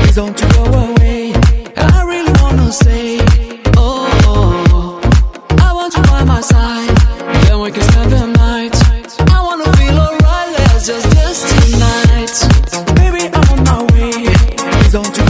Please don't you go away. I really wanna say, oh, I want you by my side. Then we can spend the night. I wanna feel alright, let's just dance tonight. Baby, I'm on my way. Please don't you